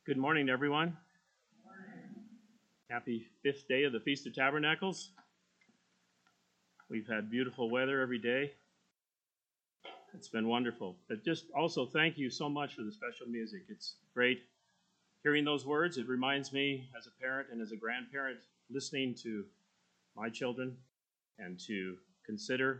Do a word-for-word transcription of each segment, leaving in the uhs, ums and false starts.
Good morning, everyone. Happy fifth day of the Feast of Tabernacles. We've had beautiful weather every day. It's been wonderful. But just also thank you so much for the special music. It's great hearing those words. It reminds me as a parent and as a grandparent listening to my children and to consider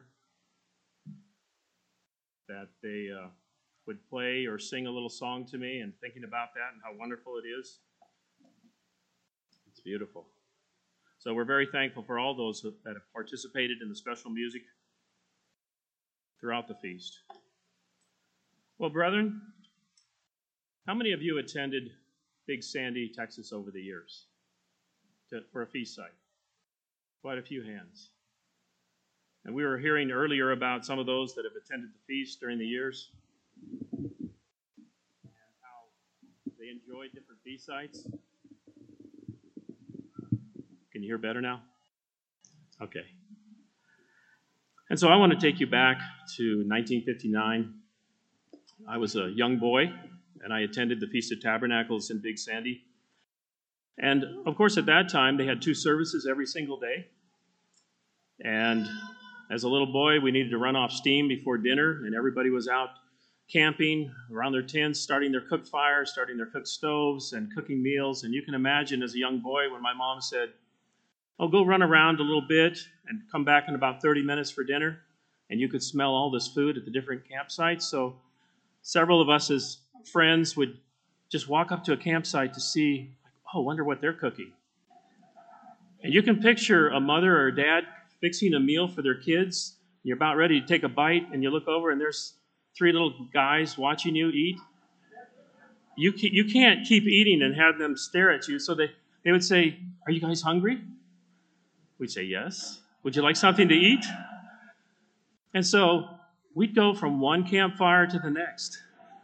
that they uh, would play or sing a little song to me and thinking about that and how wonderful it is. It's beautiful. So we're very thankful for all those that have participated in the special music throughout the feast. Well, brethren, how many of you attended Big Sandy, Texas over the years to, for a feast site? Quite a few hands. And we were hearing earlier about some of those that have attended the feast during the years and how they enjoyed different feast sites. Can you hear better now? Okay. And so I want to take you back to nineteen fifty-nine. I was a young boy, and I attended the Feast of Tabernacles in Big Sandy. And, of course, at that time, they had two services every single day. And as a little boy, we needed to run off steam before dinner, and everybody was out camping around their tents, starting their cook fires, starting their cook stoves, and cooking meals. And you can imagine as a young boy when my mom said, "Oh, go run around a little bit and come back in about thirty minutes for dinner." And you could smell all this food at the different campsites. So several of us as friends would just walk up to a campsite to see, like, oh, wonder what they're cooking. And you can picture a mother or a dad fixing a meal for their kids. You're about ready to take a bite, and you look over, and there's three little guys watching you eat. You you can't keep eating and have them stare at you. So they, they would say, "Are you guys hungry?" We'd say, "Yes." "Would you like something to eat?" And so we'd go from one campfire to the next.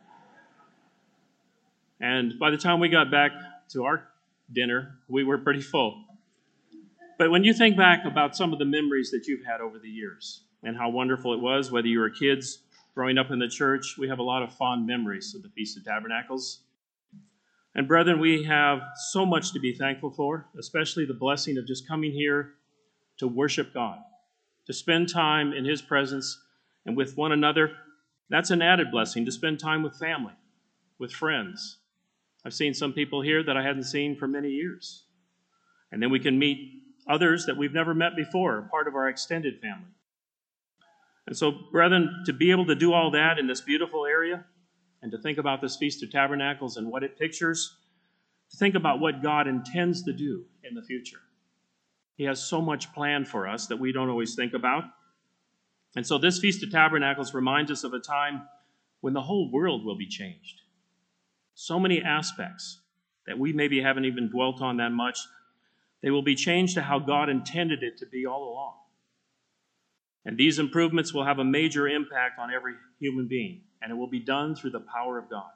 And by the time we got back to our dinner, we were pretty full. But when you think back about some of the memories that you've had over the years and how wonderful it was, whether you were kids growing up in the church, we have a lot of fond memories of the Feast of Tabernacles. And brethren, we have so much to be thankful for, especially the blessing of just coming here to worship God, to spend time in His presence and with one another. That's an added blessing, to spend time with family, with friends. I've seen some people here that I hadn't seen for many years. And then we can meet others that we've never met before, part of our extended family. And so, brethren, to be able to do all that in this beautiful area and to think about this Feast of Tabernacles and what it pictures, to think about what God intends to do in the future. He has so much planned for us that we don't always think about. And so this Feast of Tabernacles reminds us of a time when the whole world will be changed. So many aspects that we maybe haven't even dwelt on that much, they will be changed to how God intended it to be all along. And these improvements will have a major impact on every human being, and it will be done through the power of God.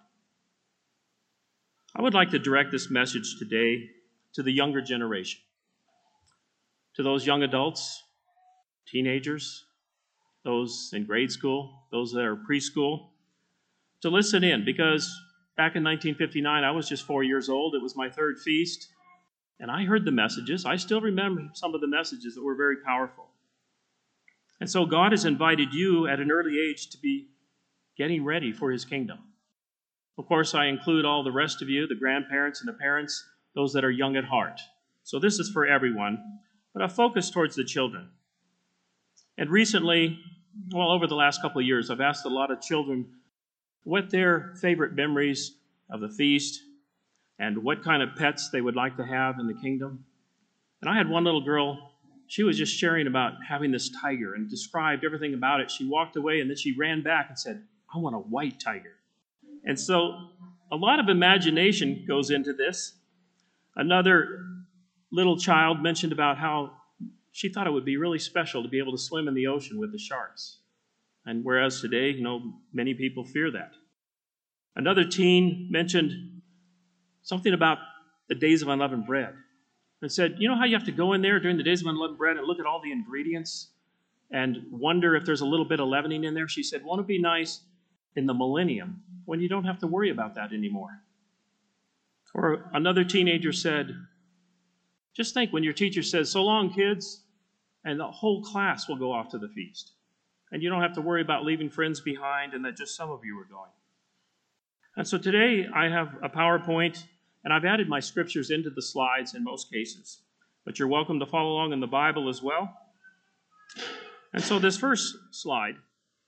I would like to direct this message today to the younger generation, to those young adults, teenagers, those in grade school, those that are preschool, to listen in, because back in nineteen fifty-nine, I was just four years old. It was my third feast, and I heard the messages. I still remember some of the messages that were very powerful. And so God has invited you at an early age to be getting ready for His kingdom. Of course, I include all the rest of you, the grandparents and the parents, those that are young at heart. So this is for everyone, but a focus towards the children. And recently, well, over the last couple of years, I've asked a lot of children what their favorite memories of the feast and what kind of pets they would like to have in the kingdom. And I had one little girl, she was just sharing about having this tiger and described everything about it. She walked away and then she ran back and said, "I want a white tiger." And so a lot of imagination goes into this. Another little child mentioned about how she thought it would be really special to be able to swim in the ocean with the sharks. And whereas today, you know, many people fear that. Another teen mentioned something about the days of unleavened bread and said, you know how you have to go in there during the days of unleavened bread and look at all the ingredients and wonder if there's a little bit of leavening in there? She said, won't it be nice in the millennium when you don't have to worry about that anymore? Or another teenager said, just think when your teacher says, so long, kids, and the whole class will go off to the feast. And you don't have to worry about leaving friends behind and that just some of you are going. And so today I have a PowerPoint, and I've added my scriptures into the slides in most cases. But you're welcome to follow along in the Bible as well. And so this first slide,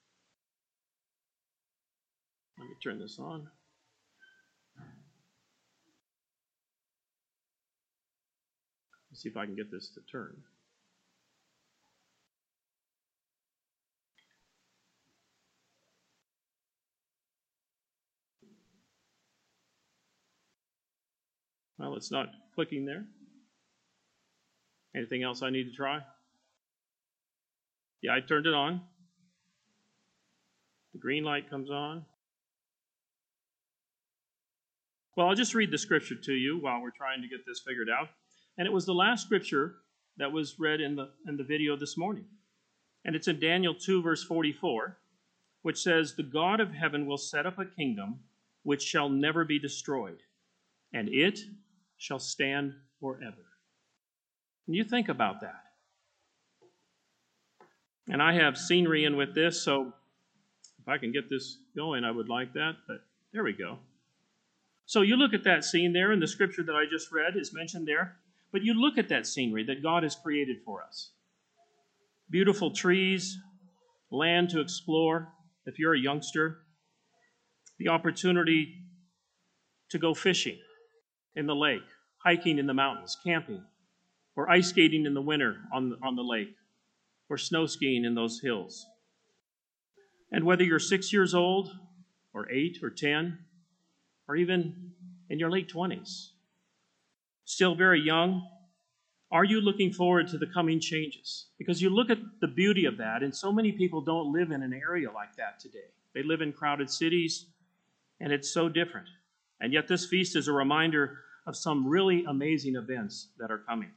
let me turn this on. Let's see if I can get this to turn. Well, it's not clicking there. Anything else I need to try? Yeah, I turned it on. The green light comes on. Well, I'll just read the scripture to you while we're trying to get this figured out. And it was the last scripture that was read in the, in the video this morning. And it's in Daniel two, verse forty-four, which says, the God of heaven will set up a kingdom which shall never be destroyed, and it shall stand forever. And you think about that. And I have scenery in with this, so if I can get this going, I would like that, but there we go. So you look at that scene there, and the scripture that I just read is mentioned there, but you look at that scenery that God has created for us. Beautiful trees, land to explore, if you're a youngster, the opportunity to go fishing in the lake, hiking in the mountains, camping, or ice skating in the winter on, on the lake, or snow skiing in those hills. And whether you're six years old, or eight, or ten, or even in your late twenties, still very young, are you looking forward to the coming changes? Because you look at the beauty of that, and so many people don't live in an area like that today. They live in crowded cities, and it's so different. And yet this feast is a reminder of some really amazing events that are coming.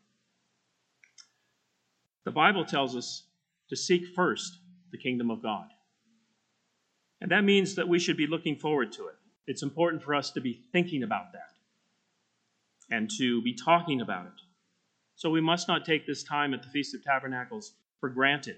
The Bible tells us to seek first the kingdom of God. And that means that we should be looking forward to it. It's important for us to be thinking about that and to be talking about it. So we must not take this time at the Feast of Tabernacles for granted,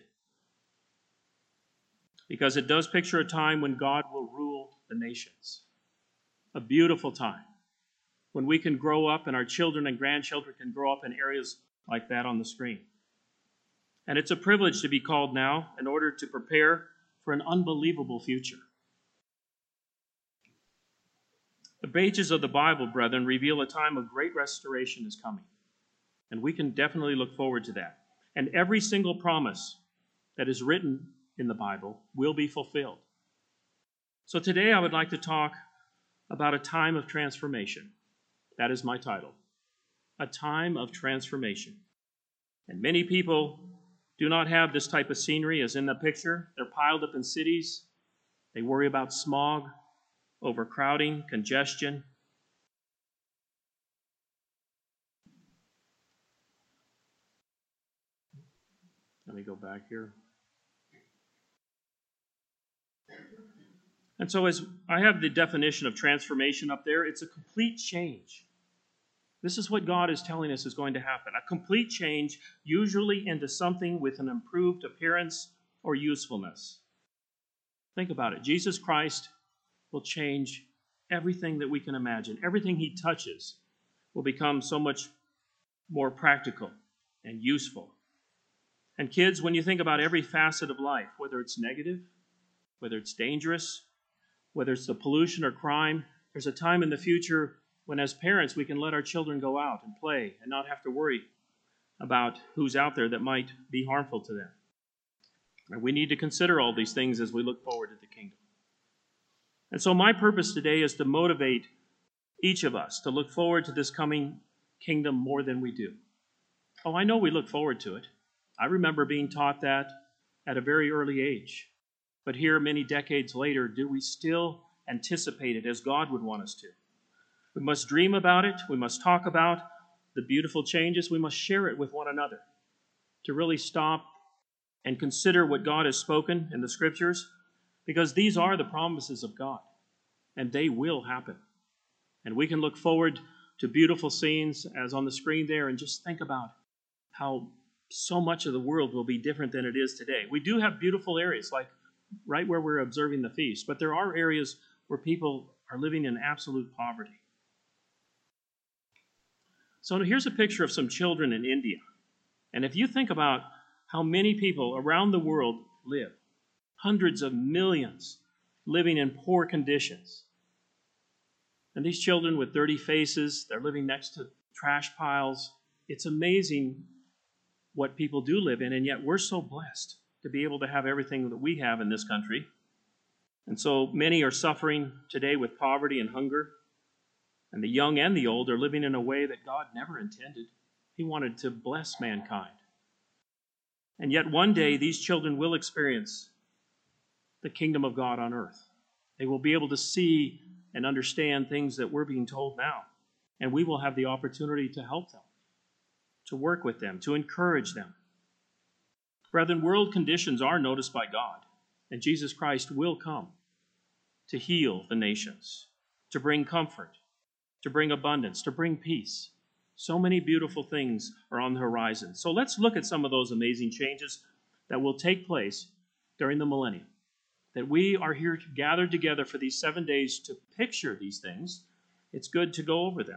because it does picture a time when God will rule the nations. A beautiful time when we can grow up and our children and grandchildren can grow up in areas like that on the screen. And it's a privilege to be called now in order to prepare for an unbelievable future. The pages of the Bible, brethren, reveal a time of great restoration is coming. And we can definitely look forward to that. And every single promise that is written in the Bible will be fulfilled. So today I would like to talk about a time of transformation. That is my title. A time of transformation. And many people do not have this type of scenery as in the picture. They're piled up in cities. They worry about smog, overcrowding, congestion. Let me go back here. And so as I have the definition of transformation up there, it's a complete change. This is what God is telling us is going to happen. A complete change, usually into something with an improved appearance or usefulness. Think about it. Jesus Christ will change everything that we can imagine. Everything he touches will become so much more practical and useful. And kids, when you think about every facet of life, whether it's negative, whether it's dangerous, whether it's the pollution or crime, there's a time in the future when as parents we can let our children go out and play and not have to worry about who's out there that might be harmful to them. And we need to consider all these things as we look forward to the kingdom. And so my purpose today is to motivate each of us to look forward to this coming kingdom more than we do. Oh, I know we look forward to it. I remember being taught that at a very early age. But here, many decades later, do we still anticipate it as God would want us to? We must dream about it. We must talk about the beautiful changes. We must share it with one another to really stop and consider what God has spoken in the Scriptures, because these are the promises of God, and they will happen. And we can look forward to beautiful scenes as on the screen there, and just think about how so much of the world will be different than it is today. We do have beautiful areas, like right where we're observing the feast, but there are areas where people are living in absolute poverty. So here's a picture of some children in India. And if you think about how many people around the world live, hundreds of millions living in poor conditions. And these children with dirty faces, they're living next to trash piles. It's amazing what people do live in, and yet we're so blessed to be able to have everything that we have in this country. And so many are suffering today with poverty and hunger. And the young and the old are living in a way that God never intended. He wanted to bless mankind. And yet one day these children will experience the kingdom of God on earth. They will be able to see and understand things that we're being told now. And we will have the opportunity to help them, to work with them, to encourage them. Brethren, world conditions are noticed by God, and Jesus Christ will come to heal the nations, to bring comfort, to bring abundance, to bring peace. So many beautiful things are on the horizon. So let's look at some of those amazing changes that will take place during the millennium. That we are here gathered together for these seven days to picture these things. It's good to go over them.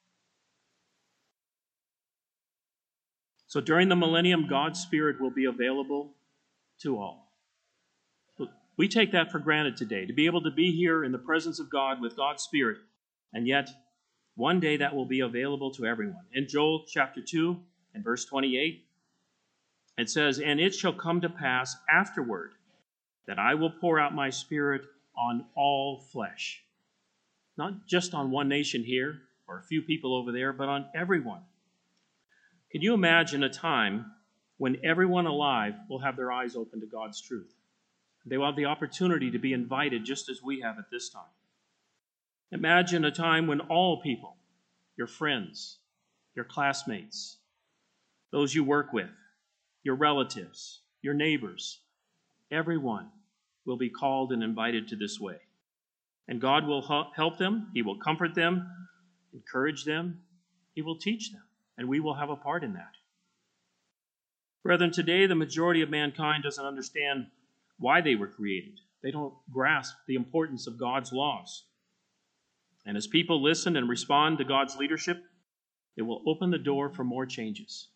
So during the millennium, God's Spirit will be available to all. We take that for granted today, to be able to be here in the presence of God with God's Spirit, and yet one day that will be available to everyone. In Joel chapter two and verse twenty-eight, it says, "And it shall come to pass afterward that I will pour out my Spirit on all flesh." Not just on one nation here or a few people over there, but on everyone. Can you imagine a time when everyone alive will have their eyes open to God's truth? They will have the opportunity to be invited just as we have at this time. Imagine a time when all people, your friends, your classmates, those you work with, your relatives, your neighbors, everyone will be called and invited to this way. And God will help them. He will comfort them, encourage them. He will teach them. And we will have a part in that. Brethren, today the majority of mankind doesn't understand why they were created. They don't grasp the importance of God's laws. And as people listen and respond to God's leadership, it will open the door for more changes.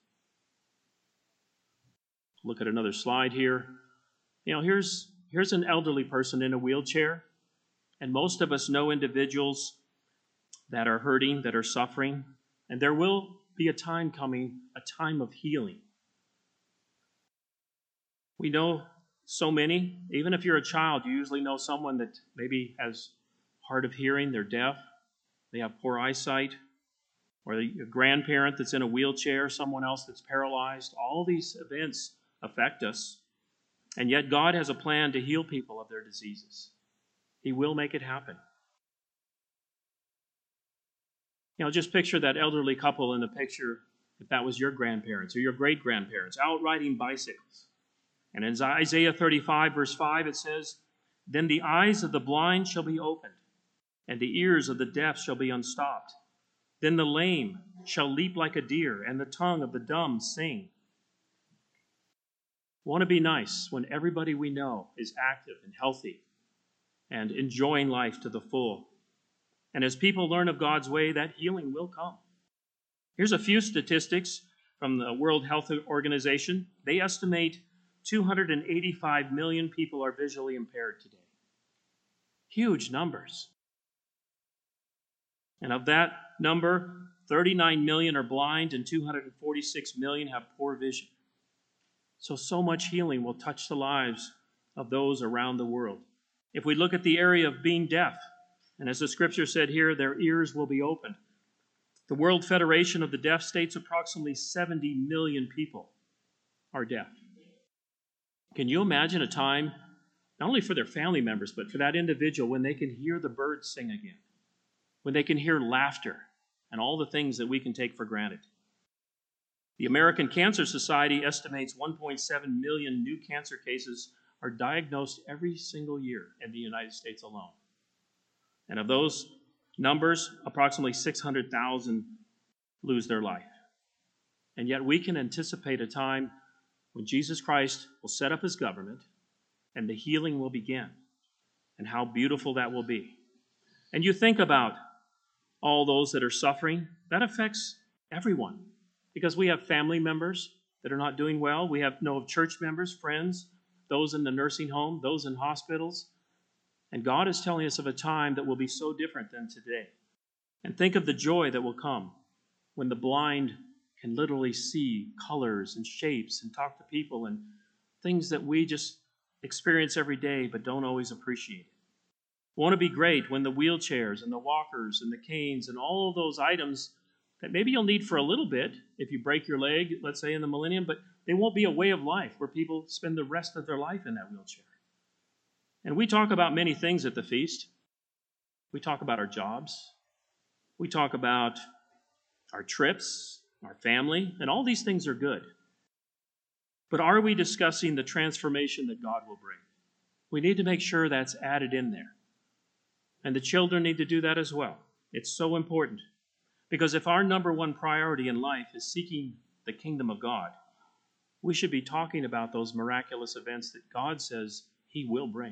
Look at another slide here. You know, here's, here's an elderly person in a wheelchair. And most of us know individuals that are hurting, that are suffering. And there will be a time coming, a time of healing. We know so many. Even if you're a child, you usually know someone that maybe has hard of hearing, they're deaf, they have poor eyesight, or a grandparent that's in a wheelchair, someone else that's paralyzed. All these events affect us. And yet God has a plan to heal people of their diseases. He will make it happen. You know, just picture that elderly couple in the picture, if that was your grandparents or your great-grandparents, out riding bicycles. And in Isaiah thirty-five, verse five, it says, "Then the eyes of the blind shall be opened, and the ears of the deaf shall be unstopped. Then the lame shall leap like a deer, and the tongue of the dumb sing." Want to be nice when everybody we know is active and healthy and enjoying life to the full. And as people learn of God's way, that healing will come. Here's a few statistics from the World Health Organization. They estimate two hundred eighty-five million people are visually impaired today. Huge numbers. And of that number, thirty-nine million are blind and two hundred forty-six million have poor vision. So, so much healing will touch the lives of those around the world. If we look at the area of being deaf, and as the scripture said here, their ears will be opened. The World Federation of the Deaf states approximately seventy million people are deaf. Can you imagine a time, not only for their family members, but for that individual, when they can hear the birds sing again, when they can hear laughter and all the things that we can take for granted? The American Cancer Society estimates one point seven million new cancer cases are diagnosed every single year in the United States alone. And of those Numbers, approximately six hundred thousand lose their life. And yet we can anticipate a time when Jesus Christ will set up his government and the healing will begin, and how beautiful that will be. And you think about all those that are suffering, that affects everyone, because we have family members that are not doing well. We have know of church members, friends, those in the nursing home, those in hospitals. And God is telling us of a time that will be so different than today. And think of the joy that will come when the blind can literally see colors and shapes and talk to people and things that we just experience every day but don't always appreciate it. Won't it be great when the wheelchairs and the walkers and the canes and all of those items that maybe you'll need for a little bit if you break your leg, let's say in the millennium, but they won't be a way of life where people spend the rest of their life in that wheelchair. And we talk about many things at the feast. We talk about our jobs. We talk about our trips, our family, and all these things are good. But are we discussing the transformation that God will bring? We need to make sure that's added in there. And the children need to do that as well. It's so important. Because if our number one priority in life is seeking the kingdom of God, we should be talking about those miraculous events that God says he will bring.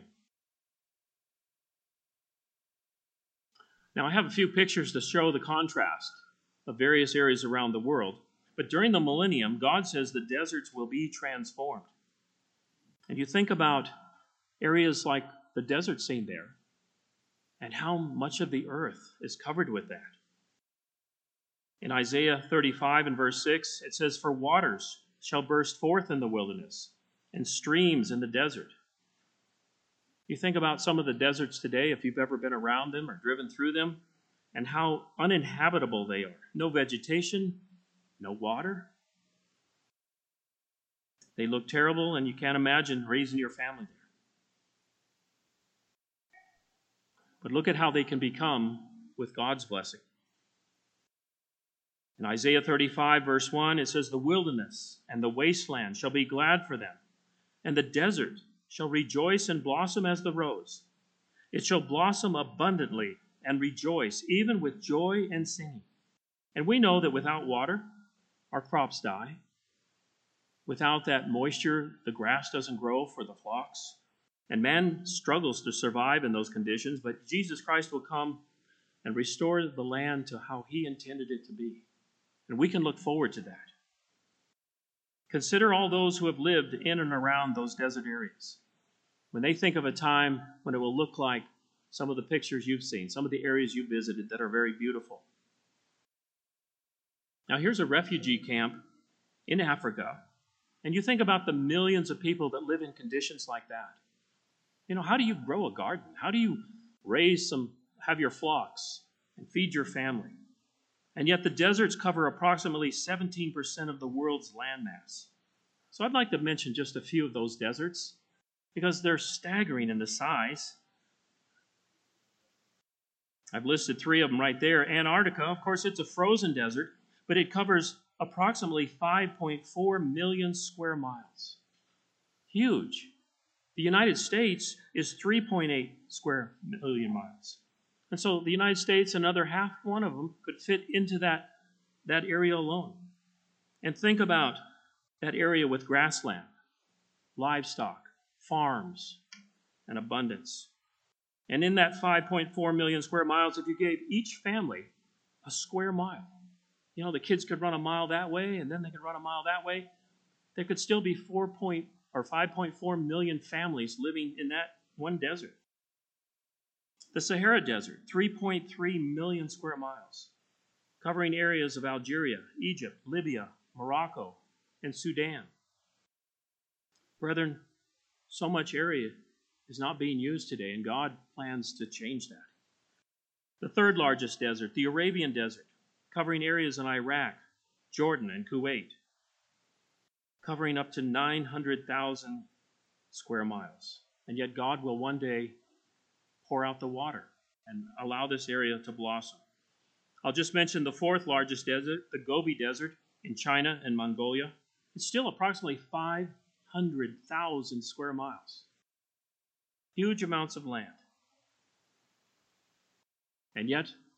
Now, I have a few pictures to show the contrast of various areas around the world. But during the millennium, God says the deserts will be transformed. And you think about areas like the desert scene there, and how much of the earth is covered with that. In Isaiah thirty-five and verse six, it says, "For waters shall burst forth in the wilderness, and streams in the desert." You think about some of the deserts today, if you've ever been around them or driven through them, and how uninhabitable they are. No vegetation, no water. They look terrible, and you can't imagine raising your family there. But look at how they can become with God's blessing. In Isaiah thirty-five, verse one, it says, "The wilderness and the wasteland shall be glad for them, and the desert shall rejoice and blossom as the rose. It shall blossom abundantly and rejoice, even with joy and singing." And we know that without water, our crops die. Without that moisture, the grass doesn't grow for the flocks. And man struggles to survive in those conditions, but Jesus Christ will come and restore the land to how he intended it to be. And we can look forward to that. Consider all those who have lived in and around those desert areas. When they think of a time when it will look like some of the pictures you've seen, some of the areas you visited that are very beautiful. Now here's a refugee camp in Africa, and you think about the millions of people that live in conditions like that. You know, how do you grow a garden? How do you raise some, have your flocks and feed your family? And yet the deserts cover approximately seventeen percent of the world's landmass. So I'd like to mention just a few of those deserts because they're staggering in the size. I've listed three of them right there. Antarctica, of course, it's a frozen desert, but it covers approximately five point four million square miles. Huge. The United States is three point eight square million miles. And so the United States, another half one of them, could fit into that, that area alone. And think about that area with grassland, livestock, farms, and abundance. And in that five point four million square miles, if you gave each family a square mile, you know, the kids could run a mile that way, and then they could run a mile that way, there could still be four point or five point four million families living in that one desert. The Sahara Desert, three point three million square miles, covering areas of Algeria, Egypt, Libya, Morocco, and Sudan. Brethren, so much area is not being used today, and God plans to change that. The third largest desert, the Arabian Desert, covering areas in Iraq, Jordan, and Kuwait, covering up to nine hundred thousand square miles. And yet God will one day pour out the water and allow this area to blossom. I'll just mention the fourth largest desert, the Gobi Desert in China and Mongolia. It's still approximately five hundred thousand square miles. Huge amounts of land. And yet,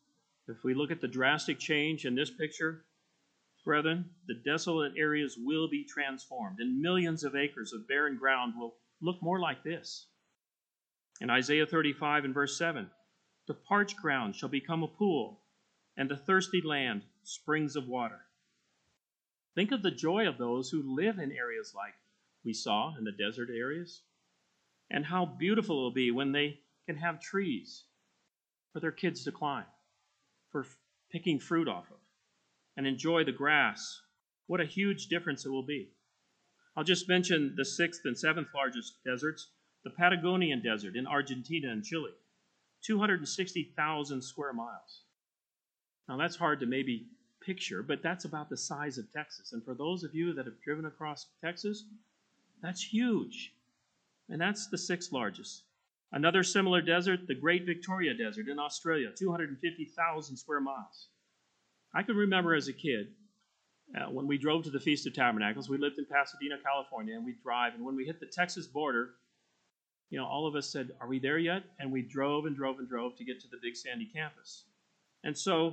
If we look at the drastic change in this picture, brethren, the desolate areas will be transformed, and millions of acres of barren ground will look more like this. In Isaiah thirty-five and verse seven, the parched ground shall become a pool, and the thirsty land springs of water. Think of the joy of those who live in areas like we saw in the desert areas, and how beautiful it will be when they can have trees for their kids to climb, for picking fruit off of, and enjoy the grass. What a huge difference it will be. I'll just mention the sixth and seventh largest deserts, the Patagonian Desert in Argentina and Chile, two hundred sixty thousand square miles. Now that's hard to maybe picture, but that's about the size of Texas. And for those of you that have driven across Texas, that's huge. And that's the sixth largest. Another similar desert, the Great Victoria Desert in Australia, two hundred fifty thousand square miles. I can remember as a kid, uh, when we drove to the Feast of Tabernacles, we lived in Pasadena, California, and we'd drive. And when we hit the Texas border, you know, all of us said, "Are we there yet?" And we drove and drove and drove to get to the Big Sandy campus. And so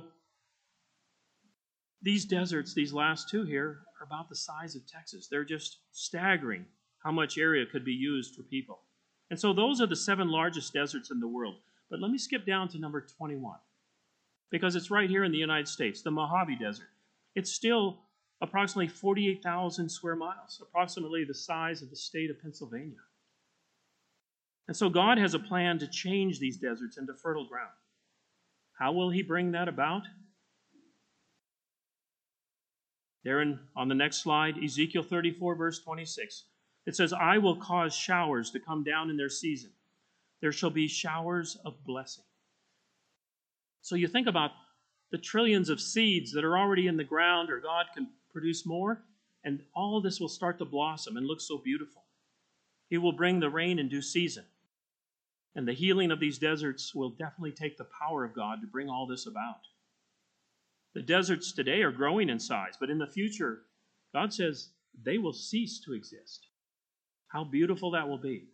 these deserts, these last two here, are about the size of Texas. They're just staggering how much area could be used for people. And so those are the seven largest deserts in the world. But let me skip down to number twenty-one, because it's right here in the United States, the Mojave Desert. It's still approximately forty-eight thousand square miles, approximately the size of the state of Pennsylvania. And so God has a plan to change these deserts into fertile ground. How will he bring that about? There in, on the next slide, Ezekiel thirty-four, verse twenty-six. It says, "I will cause showers to come down in their season. There shall be showers of blessing." So you think about the trillions of seeds that are already in the ground, or God can produce more, and all of this will start to blossom and look so beautiful. He will bring the rain in due season. And the healing of these deserts will definitely take the power of God to bring all this about. The deserts today are growing in size, but in the future, God says they will cease to exist. How beautiful that will be.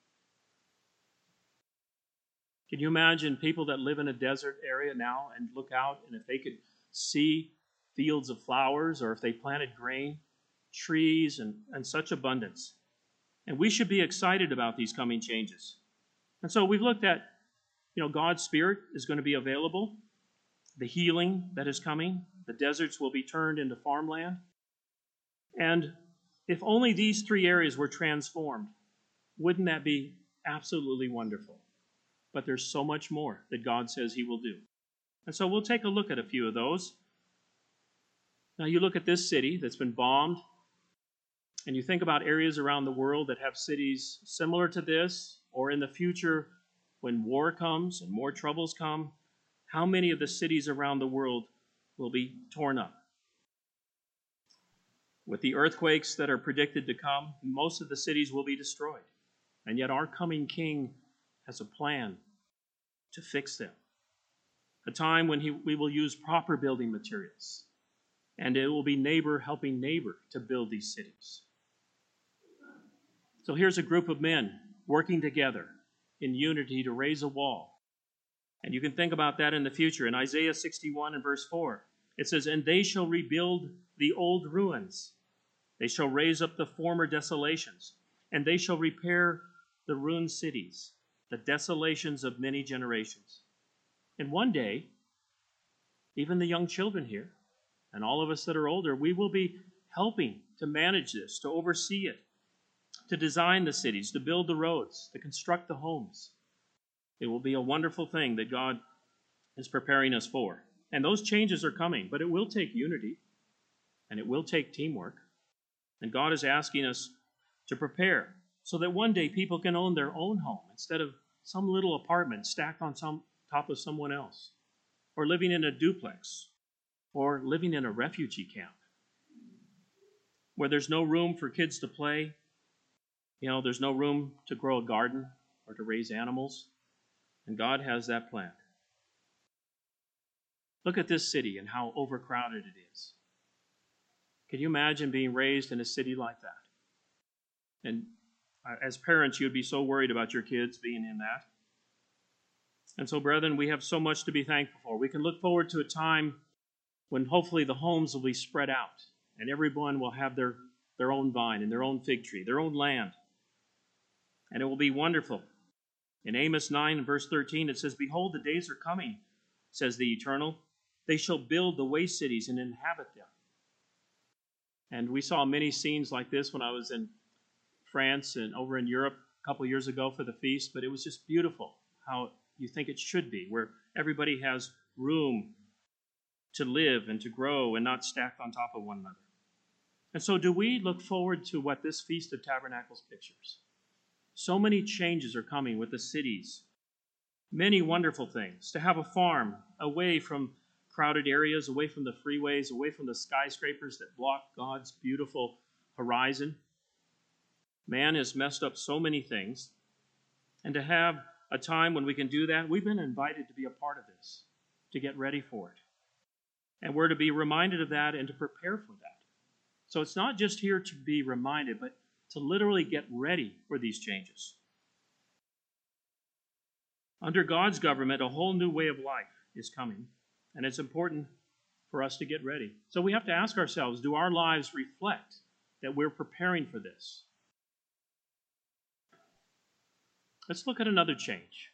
Can you imagine people that live in a desert area now and look out, and if they could see fields of flowers, or if they planted grain, trees, and, and such abundance? And we should be excited about these coming changes. And so we've looked at, you know, God's Spirit is going to be available, the healing that is coming, the deserts will be turned into farmland. And if only these three areas were transformed, wouldn't that be absolutely wonderful? But there's so much more that God says he will do. And so we'll take a look at a few of those. Now you look at this city that's been bombed, and you think about areas around the world that have cities similar to this, or in the future when war comes and more troubles come, how many of the cities around the world will be torn up? With the earthquakes that are predicted to come, most of the cities will be destroyed. And yet our coming King has a plan to fix them. A time when he, we will use proper building materials. And it will be neighbor helping neighbor to build these cities. So here's a group of men working together in unity to raise a wall. And you can think about that in the future. In Isaiah sixty-one and verse four, it says, "And they shall rebuild the old ruins. They shall raise up the former desolations, and they shall repair the ruined cities, the desolations of many generations." And one day, even the young children here, and all of us that are older, we will be helping to manage this, to oversee it, to design the cities, to build the roads, to construct the homes. It will be a wonderful thing that God is preparing us for. And those changes are coming, but it will take unity, and it will take teamwork. And God is asking us to prepare so that one day people can own their own home instead of some little apartment stacked on some top of someone else, or living in a duplex, or living in a refugee camp where there's no room for kids to play. You know, there's no room to grow a garden or to raise animals. And God has that planned. Look at this city and how overcrowded it is. Can you imagine being raised in a city like that? And as parents, you'd be so worried about your kids being in that. And so, brethren, we have so much to be thankful for. We can look forward to a time when hopefully the homes will be spread out and everyone will have their, their own vine and their own fig tree, their own land. And it will be wonderful. In Amos nine, verse thirteen, it says, "Behold, the days are coming, says the Eternal. They shall build the waste cities and inhabit them." And we saw many scenes like this when I was in France and over in Europe a couple years ago for the feast, but it was just beautiful how you think it should be, where everybody has room to live and to grow and not stacked on top of one another. And so do we look forward to what this Feast of Tabernacles pictures? So many changes are coming with the cities. Many wonderful things. To have a farm away from crowded areas, away from the freeways, away from the skyscrapers that block God's beautiful horizon. Man has messed up so many things. And to have a time when we can do that, we've been invited to be a part of this, to get ready for it. And we're to be reminded of that and to prepare for that. So it's not just here to be reminded, but to literally get ready for these changes. Under God's government, a whole new way of life is coming, and it's important for us to get ready. So we have to ask ourselves, do our lives reflect that we're preparing for this? Let's look at another change.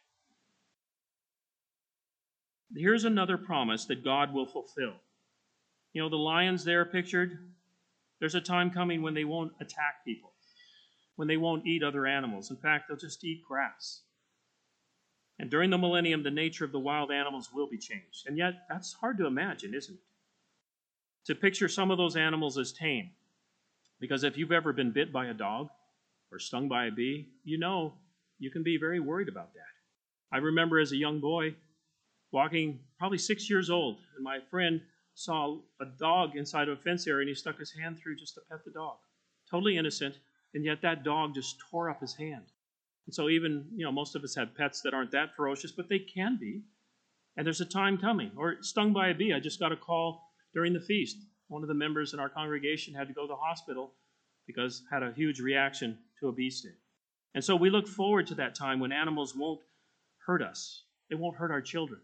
Here's another promise that God will fulfill. You know, the lions there pictured, there's a time coming when they won't attack people, when they won't eat other animals. In fact, they'll just eat grass. And during the millennium, the nature of the wild animals will be changed. And yet, that's hard to imagine, isn't it? To picture some of those animals as tame. Because if you've ever been bit by a dog or stung by a bee, you know you can be very worried about that. I remember as a young boy walking, probably six years old, and my friend saw a dog inside of a fence area, and he stuck his hand through just to pet the dog. Totally innocent, and yet that dog just tore up his hand. And so even, you know, most of us have pets that aren't that ferocious, but they can be. And there's a time coming. Or stung by a bee. I just got a call during the feast. One of the members in our congregation had to go to the hospital because had a huge reaction to a bee sting. And so we look forward to that time when animals won't hurt us. They won't hurt our children.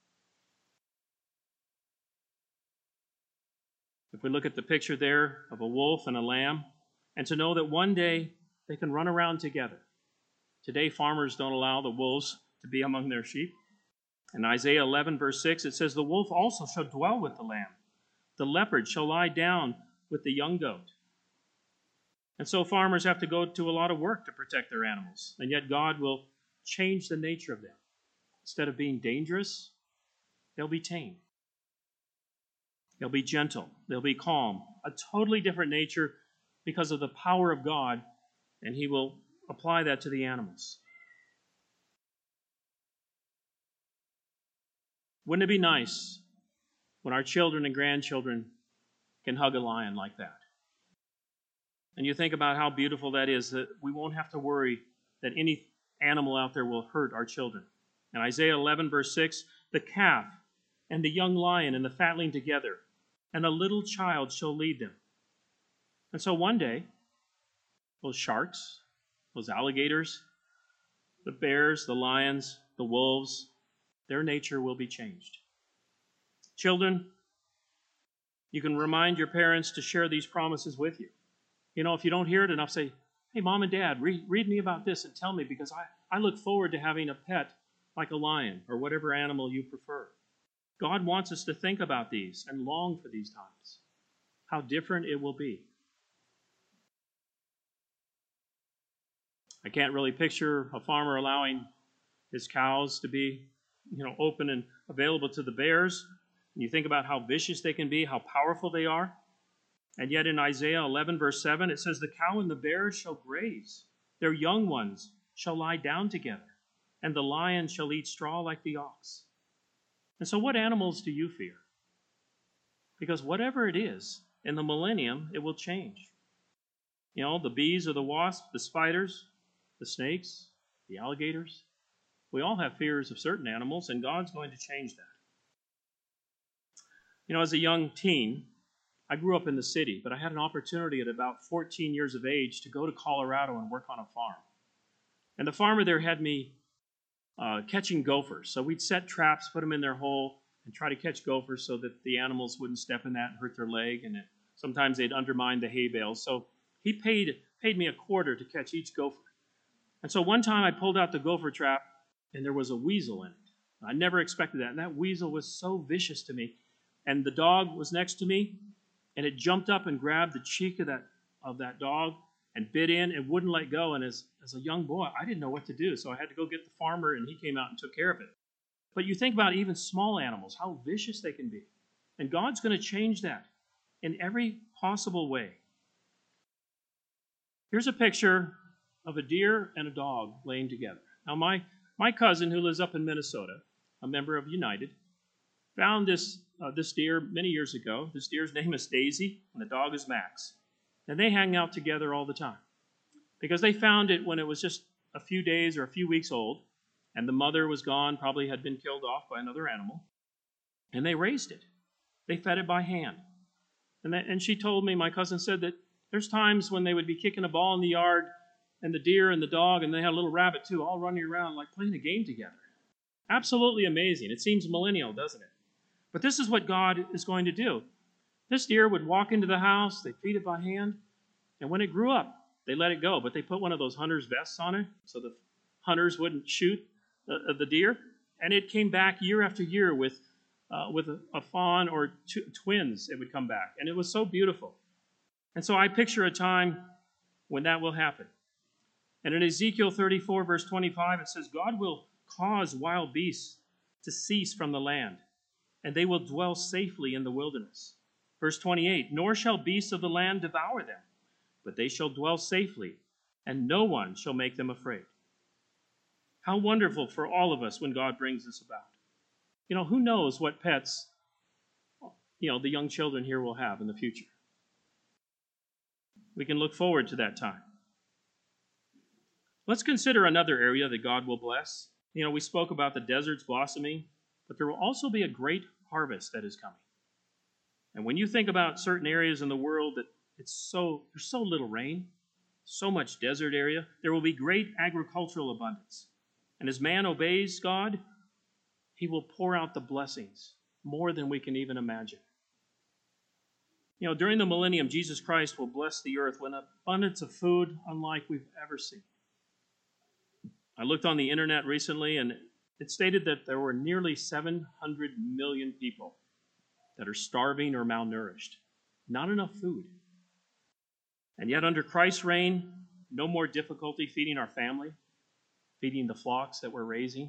If we look at the picture there of a wolf and a lamb, and to know that one day they can run around together. Today, farmers don't allow the wolves to be among their sheep. In Isaiah eleven, verse six, it says, "The wolf also shall dwell with the lamb. The leopard shall lie down with the young goat." And so farmers have to go to a lot of work to protect their animals. And yet God will change the nature of them. Instead of being dangerous, they'll be tame. They'll be gentle. They'll be calm. A totally different nature because of the power of God, and He will apply that to the animals. Wouldn't it be nice when our children and grandchildren can hug a lion like that? And you think about how beautiful that is, that we won't have to worry that any animal out there will hurt our children. In Isaiah eleven, verse six, "The calf and the young lion and the fatling together, and a little child shall lead them." And so one day, those sharks, those alligators, the bears, the lions, the wolves, their nature will be changed. Children, you can remind your parents to share these promises with you. You know, if you don't hear it enough, say, "Hey, Mom and Dad, read, read me about this and tell me, because I, I look forward to having a pet like a lion or whatever animal you prefer." God wants us to think about these and long for these times, how different it will be. I can't really picture a farmer allowing his cows to be, you know, open and available to the bears. And you think about how vicious they can be, how powerful they are. And yet in Isaiah eleven, verse seven, it says, "The cow and the bear shall graze. Their young ones shall lie down together, and the lion shall eat straw like the ox." And so what animals do you fear? Because whatever it is, in the millennium, it will change. You know, the bees or the wasps, the spiders, the snakes, the alligators. We all have fears of certain animals, and God's going to change that. You know, as a young teen, I grew up in the city, but I had an opportunity at about fourteen years of age to go to Colorado and work on a farm. And the farmer there had me uh, catching gophers. So we'd set traps, put them in their hole, and try to catch gophers so that the animals wouldn't step in that and hurt their leg. And it, sometimes they'd undermine the hay bales. So he paid paid me a quarter to catch each gopher. And so one time I pulled out the gopher trap, and there was a weasel in it. I never expected that. And that weasel was so vicious to me. And the dog was next to me, and it jumped up and grabbed the cheek of that of that dog and bit in and wouldn't let go. And as, as a young boy, I didn't know what to do. So I had to go get the farmer, and he came out and took care of it. But you think about even small animals, how vicious they can be. And God's going to change that in every possible way. Here's a picture of a deer and a dog laying together. Now, my, my cousin who lives up in Minnesota, a member of United, found this, uh, this deer many years ago. This deer's name is Daisy, and the dog is Max. And they hang out together all the time because they found it when it was just a few days or a few weeks old, and the mother was gone, probably had been killed off by another animal, and they raised it. They fed it by hand. And, that, and she told me, my cousin said that there's times when they would be kicking a ball in the yard, and the deer and the dog, and they had a little rabbit too, all running around like playing a game together. Absolutely amazing. It seems millennial, doesn't it? But this is what God is going to do. This deer would walk into the house, they'd feed it by hand, and when it grew up, they let it go. But they put one of those hunter's vests on it so the hunters wouldn't shoot the, the deer. And it came back year after year with, uh, with a, a fawn or two, twins. It would come back. And it was so beautiful. And so I picture a time when that will happen. And in Ezekiel thirty-four, verse twenty-five, it says, God will cause wild beasts to cease from the land, and they will dwell safely in the wilderness. Verse twenty-eight, nor shall beasts of the land devour them, but they shall dwell safely, and no one shall make them afraid. How wonderful for all of us when God brings this about. You know, who knows what pets, you know, the young children here will have in the future. We can look forward to that time. Let's consider another area that God will bless. You know, we spoke about the deserts blossoming, but there will also be a great harvest that is coming. And when you think about certain areas in the world that it's so there's so little rain, so much desert area, there will be great agricultural abundance. And as man obeys God, he will pour out the blessings more than we can even imagine. You know, during the millennium, Jesus Christ will bless the earth with an abundance of food unlike we've ever seen. I looked on the internet recently, and it stated that there were nearly seven hundred million people that are starving or malnourished. Not enough food. And yet under Christ's reign, no more difficulty feeding our family, feeding the flocks that we're raising.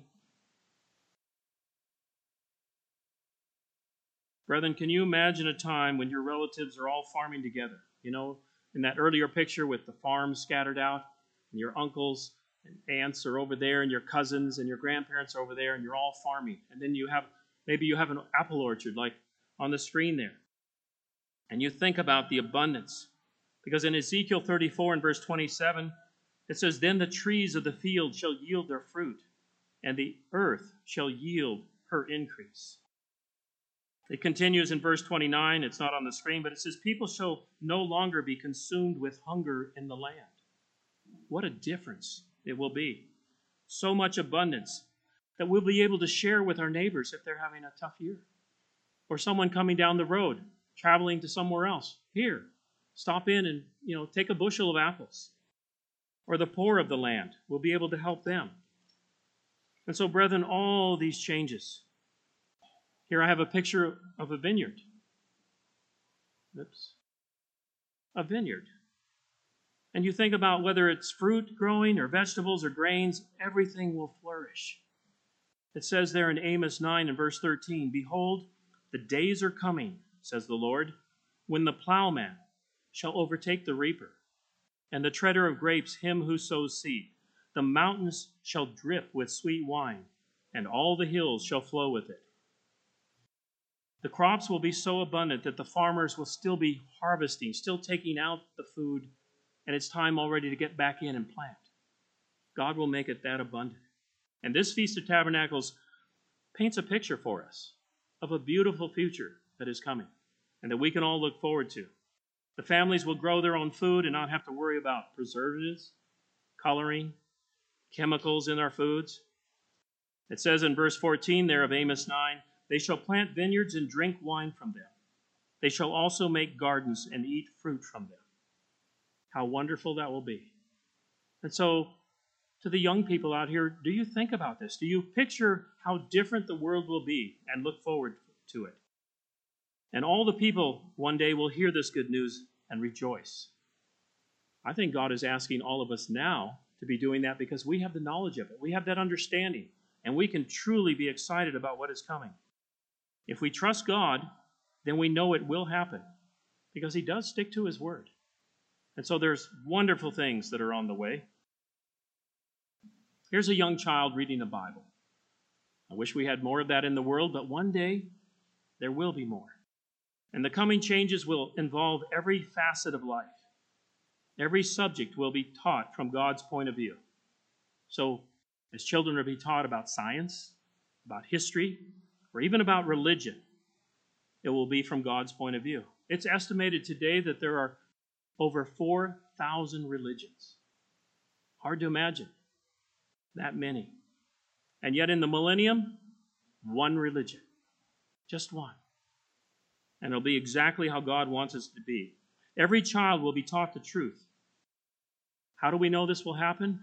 Brethren, can you imagine a time when your relatives are all farming together? You know, in that earlier picture with the farms scattered out, and your uncles and aunts are over there, and your cousins and your grandparents are over there, and you're all farming. And then you have, maybe you have an apple orchard like on the screen there. And you think about the abundance. Because in Ezekiel thirty-four and verse twenty-seven, it says, then the trees of the field shall yield their fruit, and the earth shall yield her increase. It continues in verse twenty-nine. It's not on the screen, but it says, people shall no longer be consumed with hunger in the land. What a difference it will be. So much abundance that we'll be able to share with our neighbors if they're having a tough year. Or someone coming down the road, traveling to somewhere else. Here, stop in and, you know, take a bushel of apples. Or the poor of the land, we'll be able to help them. And so, brethren, all these changes. Here I have a picture of a vineyard. Oops. A vineyard. And you think about whether it's fruit growing or vegetables or grains, everything will flourish. It says there in Amos nine and verse thirteen, behold, the days are coming, says the Lord, when the plowman shall overtake the reaper, and the treader of grapes him who sows seed. The mountains shall drip with sweet wine, and all the hills shall flow with it. The crops will be so abundant that the farmers will still be harvesting, still taking out the food, and it's time already to get back in and plant. God will make it that abundant. And this Feast of Tabernacles paints a picture for us of a beautiful future that is coming and that we can all look forward to. The families will grow their own food and not have to worry about preservatives, coloring, chemicals in our foods. It says in verse fourteen there of Amos nine, they shall plant vineyards and drink wine from them. They shall also make gardens and eat fruit from them. How wonderful that will be. And so, to the young people out here, do you think about this? Do you picture how different the world will be and look forward to it? And all the people one day will hear this good news and rejoice. I think God is asking all of us now to be doing that because we have the knowledge of it. We have that understanding, and we can truly be excited about what is coming. If we trust God, then we know it will happen because He does stick to His word. And so there's wonderful things that are on the way. Here's a young child reading the Bible. I wish we had more of that in the world, but one day there will be more. And the coming changes will involve every facet of life. Every subject will be taught from God's point of view. So, as children are being taught about science, about history, or even about religion, it will be from God's point of view. It's estimated today that there are over four thousand religions. Hard to imagine that many. And yet in the millennium, one religion. Just one. And it'll be exactly how God wants us to be. Every child will be taught the truth. How do we know this will happen?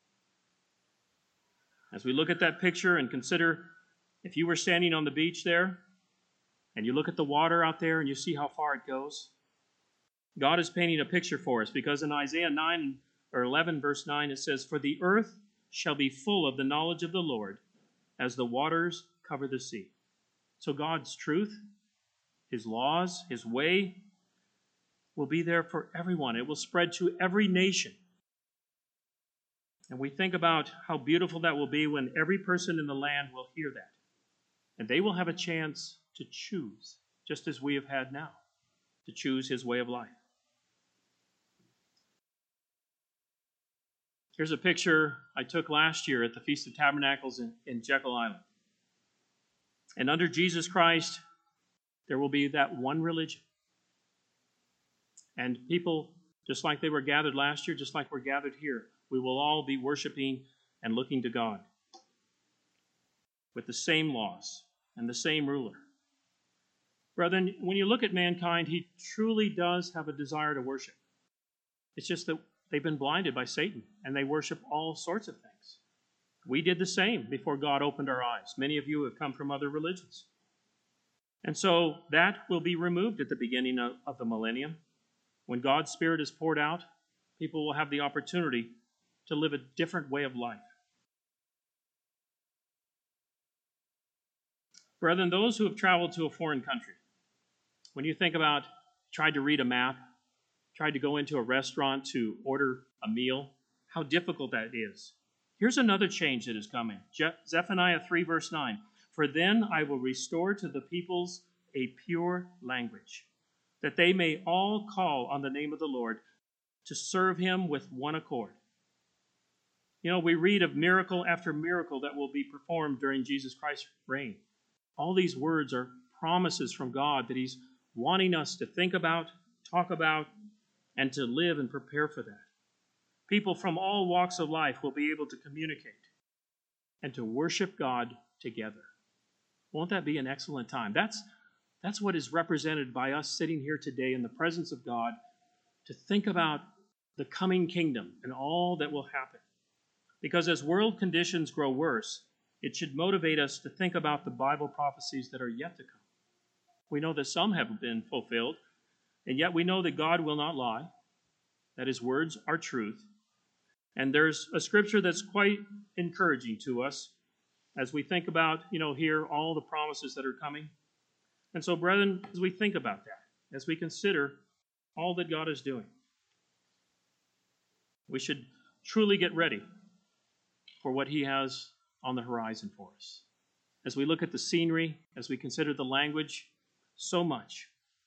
As we look at that picture and consider if you were standing on the beach there and you look at the water out there and you see how far it goes, God is painting a picture for us because in Isaiah nine or eleven verse nine it says, "For the earth shall be full of the knowledge of the Lord as the waters cover the sea." So God's truth, His laws, His way will be there for everyone. It will spread to every nation. And we think about how beautiful that will be when every person in the land will hear that. And they will have a chance to choose, just as we have had now, to choose His way of life. Here's a picture I took last year at the Feast of Tabernacles in, in Jekyll Island. And under Jesus Christ, there will be that one religion. And people, just like they were gathered last year, just like we're gathered here, we will all be worshiping and looking to God with the same laws and the same ruler. Brethren, when you look at mankind, he truly does have a desire to worship. It's just that they've been blinded by Satan, and they worship all sorts of things. We did the same before God opened our eyes. Many of you have come from other religions. And so that will be removed at the beginning of, of the millennium. When God's Spirit is poured out, people will have the opportunity to live a different way of life. Brethren, those who have traveled to a foreign country, when you think about tried to read a map, tried to go into a restaurant to order a meal, how difficult that is. Here's another change that is coming. Je- Zephaniah three, verse nine. "For then I will restore to the peoples a pure language, that they may all call on the name of the Lord to serve Him with one accord." You know, we read of miracle after miracle that will be performed during Jesus Christ's reign. All these words are promises from God that He's wanting us to think about, talk about, and to live and prepare for that. People from all walks of life will be able to communicate and to worship God together. Won't that be an excellent time? That's, that's what is represented by us sitting here today in the presence of God to think about the coming kingdom and all that will happen. Because as world conditions grow worse, it should motivate us to think about the Bible prophecies that are yet to come. We know that some have been fulfilled, and yet we know that God will not lie, that His words are truth. And there's a scripture that's quite encouraging to us as we think about, you know, here all the promises that are coming. And so, brethren, as we think about that, as we consider all that God is doing, we should truly get ready for what He has on the horizon for us. As we look at the scenery, as we consider the language, so much.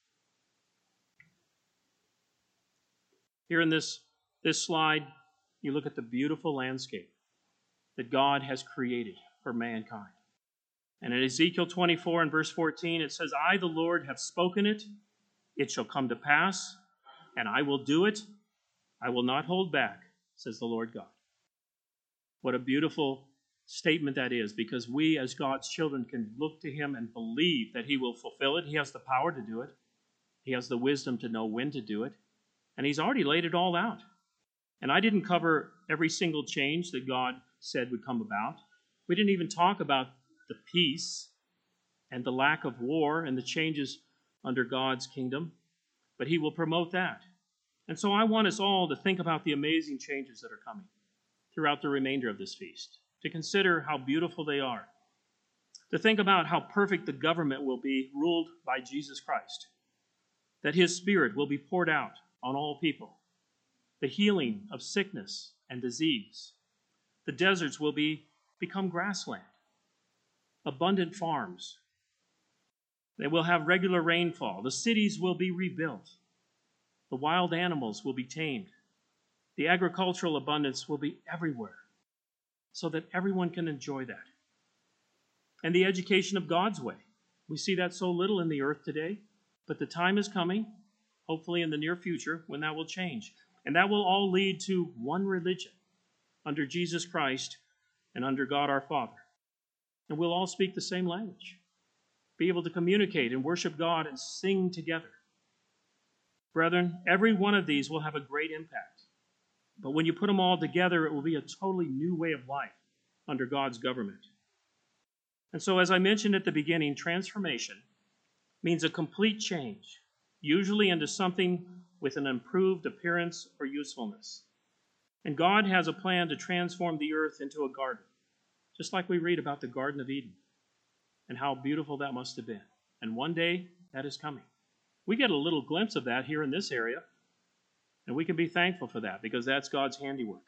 Here in this, this slide, you look at the beautiful landscape that God has created for mankind. And in Ezekiel twenty-four and verse fourteen, it says, "I, the Lord, have spoken it. It shall come to pass, and I will do it. I will not hold back, says the Lord God." What a beautiful statement that is, because we as God's children can look to him and believe that he will fulfill it. He has the power to do it. He has the wisdom to know when to do it. And he's already laid it all out. And I didn't cover every single change that God said would come about. We didn't even talk about the peace and the lack of war and the changes under God's kingdom. But he will promote that. And so I want us all to think about the amazing changes that are coming throughout the remainder of this feast, to consider how beautiful they are, to think about how perfect the government will be ruled by Jesus Christ, that his Spirit will be poured out on all people, the healing of sickness and disease. The deserts will be become grassland, abundant farms. They will have regular rainfall. The cities will be rebuilt. The wild animals will be tamed. The agricultural abundance will be everywhere so that everyone can enjoy that. And the education of God's way. We see that so little in the earth today, but the time is coming, hopefully in the near future, when that will change. And that will all lead to one religion under Jesus Christ and under God our Father. And we'll all speak the same language, be able to communicate and worship God and sing together. Brethren, every one of these will have a great impact. But when you put them all together, it will be a totally new way of life under God's government. And so, as I mentioned at the beginning, transformation means a complete change, usually into something with an improved appearance or usefulness. And God has a plan to transform the earth into a garden, just like we read about the Garden of Eden and how beautiful that must have been. And one day, that is coming. We get a little glimpse of that here in this area, and we can be thankful for that because that's God's handiwork.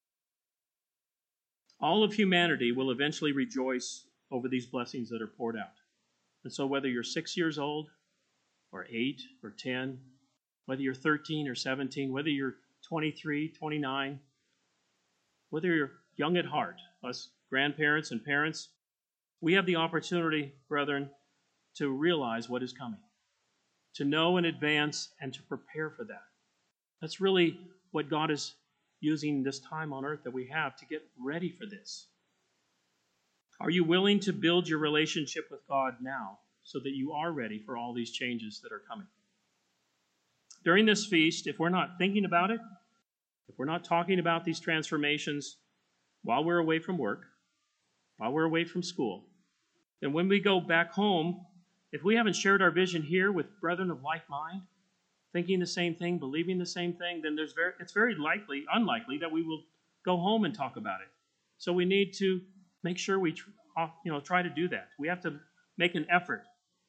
All of humanity will eventually rejoice over these blessings that are poured out. And so whether you're six years old or eight or ten, whether you're thirteen or seventeen, whether you're twenty-three, twenty-nine, whether you're young at heart, us grandparents and parents, we have the opportunity, brethren, to realize what is coming, to know in advance and to prepare for that. That's really what God is using this time on earth that we have to get ready for this. Are you willing to build your relationship with God now so that you are ready for all these changes that are coming? During this feast, if we're not thinking about it, if we're not talking about these transformations while we're away from work, while we're away from school, then when we go back home, if we haven't shared our vision here with brethren of like mind, thinking the same thing, believing the same thing, then there's very, it's very likely, unlikely, that we will go home and talk about it. So we need to make sure we you know, try to do that. We have to make an effort.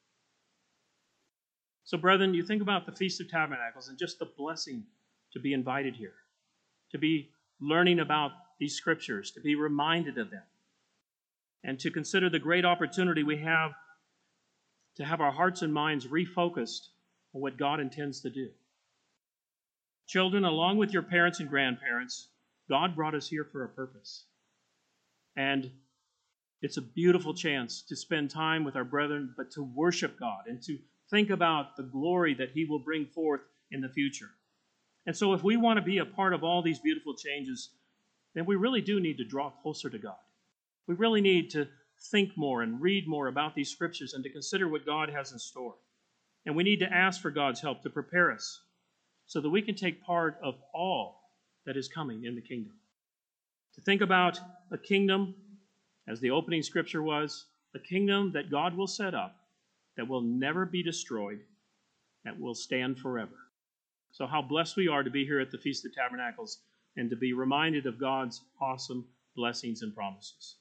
So, brethren, you think about the Feast of Tabernacles and just the blessing to be invited here, to be learning about these scriptures, to be reminded of them, and to consider the great opportunity we have to have our hearts and minds refocused on what God intends to do. Children, along with your parents and grandparents, God brought us here for a purpose. And it's a beautiful chance to spend time with our brethren, but to worship God and to think about the glory that He will bring forth in the future. And so if we want to be a part of all these beautiful changes, then we really do need to draw closer to God. We really need to think more and read more about these scriptures and to consider what God has in store. And we need to ask for God's help to prepare us so that we can take part of all that is coming in the kingdom. To think about a kingdom, as the opening scripture was, a kingdom that God will set up that will never be destroyed, that will stand forever. So how blessed we are to be here at the Feast of Tabernacles and to be reminded of God's awesome blessings and promises.